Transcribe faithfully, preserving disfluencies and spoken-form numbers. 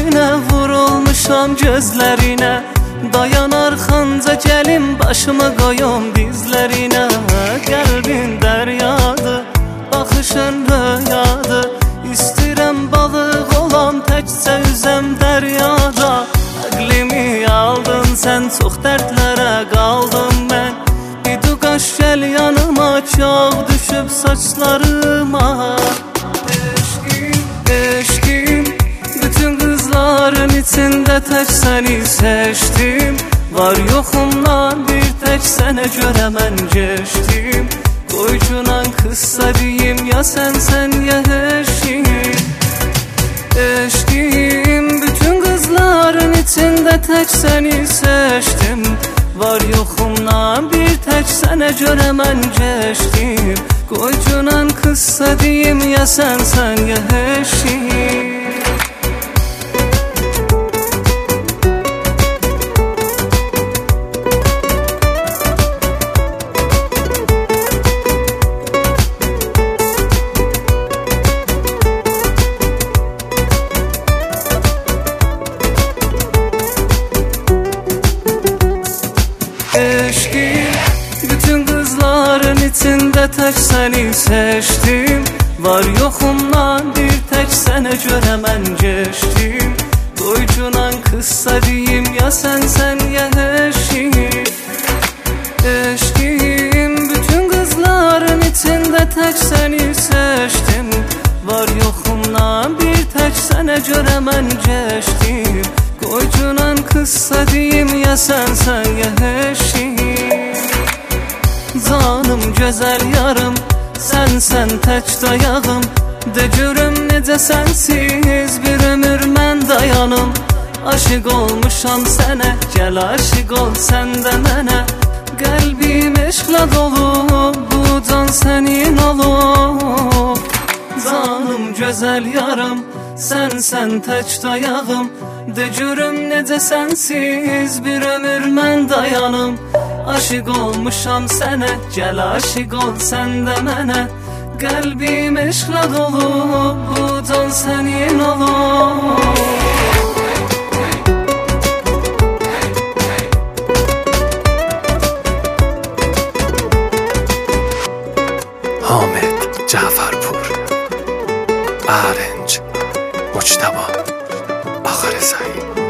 Sənə vurulmuşam gözlərinə, dayan arxanca gəlim başımı qoyum dizlərinə. Qəlbin dəryadır, baxışın röyadır, İstəyirəm balıq olam təkcə üzəm dəryada. Əqlimi aldın sən, çox dərdlərə qaldım mən. İdu qaş gəl yanıma, çağ düşüb saçlarıma. Eşqim, eşqim, bütün qızların içində tək səni seçdim. Var yoxumdan bir tək sənə görə mən geçdim. Qoycunan qıssa deyim, ya sən sən ya eşqim. Eşqim, bütün qızların içində tək səni seçdim. Var yoxumdan bir tək sənə görə mən geçdim. Qoycunan qıssa deyim, ya sən sən ya eşqim. Eşqim, bütün qızların içində tək səni seçdim. Var yoxumdan bir tək sənə görə mən geçdim. Qoycunan qıssa deyim, ya sən sən ya eşqim. Eşqim, bütün qızların içində tək səni seçdim. Var yoxumdan bir tək sənə görə mən geçdim. Qoycunan qıssa deyim, ya sən sən ya eşqim. Canım gözəl yarım, sənsən tək dayağım. De görüm necə sənsiz bir ömür mən dayanım. Aşıq olmuşam sənə, gəl aşıq ol sən də mənə. Qəlbim eşqlə dolub, bu can sənin olub. Canım gözəl yarım, sənsən tək dayağım. De görüm necə sənsiz bir ömür mən dayanım. Aşıq olmuşam sənə, gəl aşıq ol sən də mənə. Qəlbim eşqlə dolub, bu can sənin olub. حامد جعفرپور، ارنج مجتبی آخر سعید.